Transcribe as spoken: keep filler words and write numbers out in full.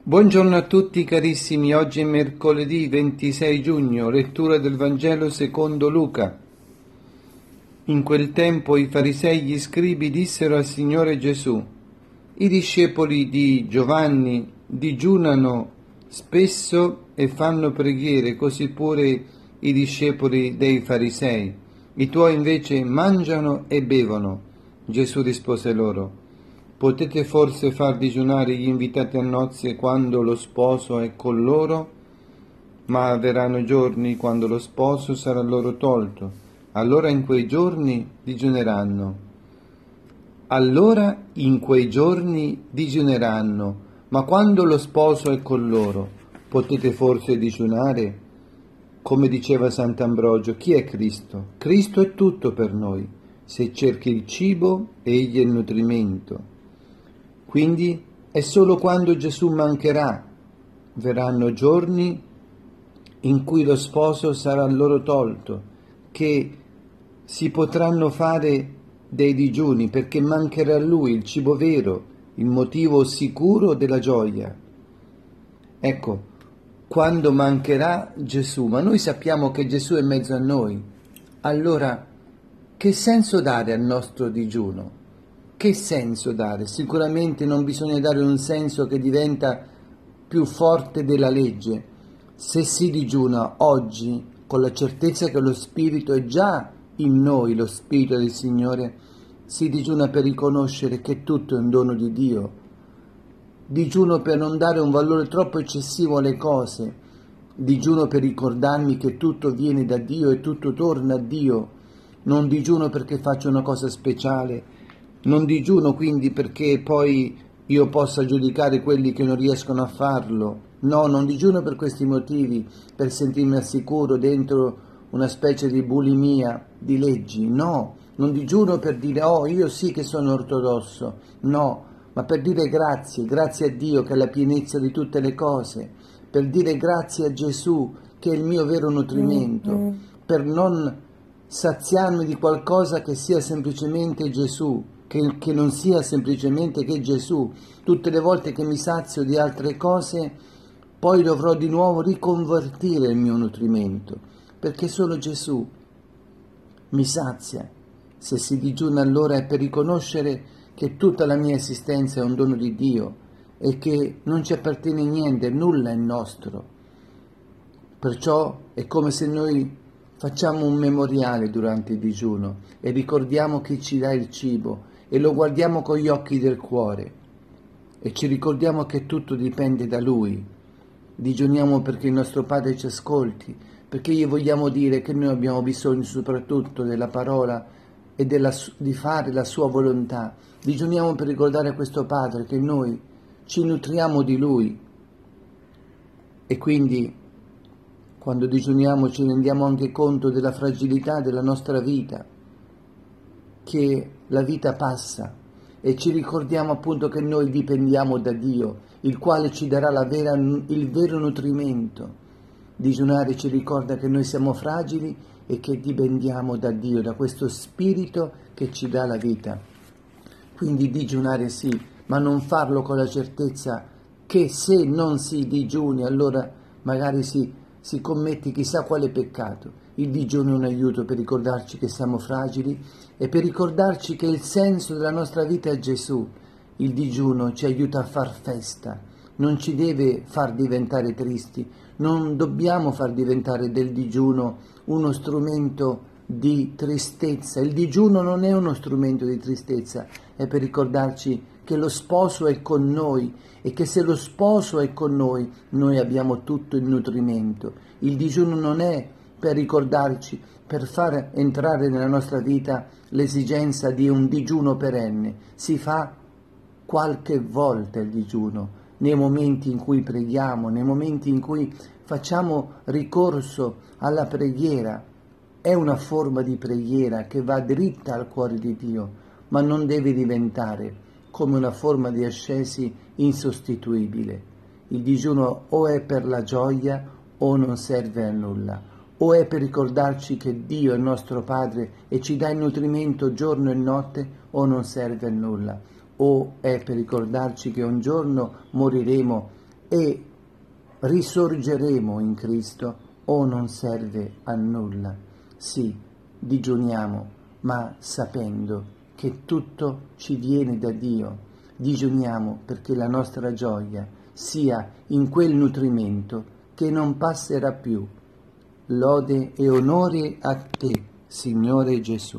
Buongiorno a tutti carissimi, oggi è mercoledì ventisei giugno, lettura del Vangelo secondo Luca. In quel tempo i farisei e gli scribi dissero al Signore Gesù: i discepoli di Giovanni digiunano spesso e fanno preghiere, così pure i discepoli dei farisei. I tuoi invece mangiano e bevono. Gesù rispose loro: potete forse far digiunare gli invitati a nozze quando lo sposo è con loro? Ma verranno giorni quando lo sposo sarà loro tolto. Allora in quei giorni digiuneranno. Allora in quei giorni digiuneranno. Ma quando lo sposo è con loro, potete forse digiunare? Come diceva Sant'Ambrogio, chi è Cristo? Cristo è tutto per noi. Se cerchi il cibo, egli è il nutrimento. Quindi è solo quando Gesù mancherà, verranno giorni in cui lo sposo sarà loro tolto, che si potranno fare dei digiuni, perché mancherà a lui il cibo vero, il motivo sicuro della gioia. Ecco, quando mancherà Gesù, ma noi sappiamo che Gesù è in mezzo a noi, allora che senso dare al nostro digiuno? Che senso dare? Sicuramente non bisogna dare un senso che diventa più forte della legge. Se si digiuna oggi, con la certezza che lo Spirito è già in noi, lo Spirito del Signore, si digiuna per riconoscere che tutto è un dono di Dio. Digiuno per non dare un valore troppo eccessivo alle cose. Digiuno per ricordarmi che tutto viene da Dio e tutto torna a Dio. Non digiuno perché faccio una cosa speciale. Non digiuno quindi perché poi io possa giudicare quelli che non riescono a farlo. No, non digiuno per questi motivi, per sentirmi al sicuro dentro una specie di bulimia di leggi. No, non digiuno per dire oh io sì che sono ortodosso. No, ma per dire grazie, grazie a Dio che è la pienezza di tutte le cose, per dire grazie a Gesù che è il mio vero nutrimento, mm-hmm. per non saziarmi di qualcosa che sia semplicemente Gesù. Che, che non sia semplicemente che Gesù. Tutte le volte che mi sazio di altre cose, poi dovrò di nuovo riconvertire il mio nutrimento, perché solo Gesù mi sazia. Se si digiuna allora è per riconoscere che tutta la mia esistenza è un dono di Dio e che non ci appartiene niente, nulla è nostro. Perciò è come se noi facciamo un memoriale durante il digiuno e ricordiamo chi ci dà il cibo e lo guardiamo con gli occhi del cuore e ci ricordiamo che tutto dipende da Lui. Digiuniamo perché il nostro Padre ci ascolti, perché gli vogliamo dire che noi abbiamo bisogno soprattutto della parola e della, di fare la sua volontà. Digiuniamo per ricordare a questo Padre che noi ci nutriamo di Lui e quindi quando digiuniamo ci rendiamo anche conto della fragilità della nostra vita, che la vita passa e ci ricordiamo appunto che noi dipendiamo da Dio, il quale ci darà la vera, il vero nutrimento. Digiunare ci ricorda che noi siamo fragili e che dipendiamo da Dio, da questo Spirito che ci dà la vita. Quindi digiunare sì, ma non farlo con la certezza che se non si digiuni allora magari si, si commette chissà quale peccato. Il digiuno è un aiuto per ricordarci che siamo fragili e per ricordarci che il senso della nostra vita è Gesù. Il digiuno ci aiuta a far festa, non ci deve far diventare tristi, non dobbiamo far diventare del digiuno uno strumento di tristezza. Il digiuno non è uno strumento di tristezza, è per ricordarci che lo sposo è con noi e che se lo sposo è con noi, noi abbiamo tutto il nutrimento. Il digiuno non è per ricordarci, per far entrare nella nostra vita l'esigenza di un digiuno perenne. Si fa qualche volta il digiuno, nei momenti in cui preghiamo, nei momenti in cui facciamo ricorso alla preghiera. È una forma di preghiera che va dritta al cuore di Dio, ma non deve diventare come una forma di ascesi insostituibile. Il digiuno o è per la gioia o non serve a nulla. O è per ricordarci che Dio è il nostro Padre e ci dà il nutrimento giorno e notte, o non serve a nulla. O è per ricordarci che un giorno moriremo e risorgeremo in Cristo o non serve a nulla. Sì, digiuniamo, ma sapendo che tutto ci viene da Dio. Digiuniamo perché la nostra gioia sia in quel nutrimento che non passerà più. Lode e onore a te, Signore Gesù.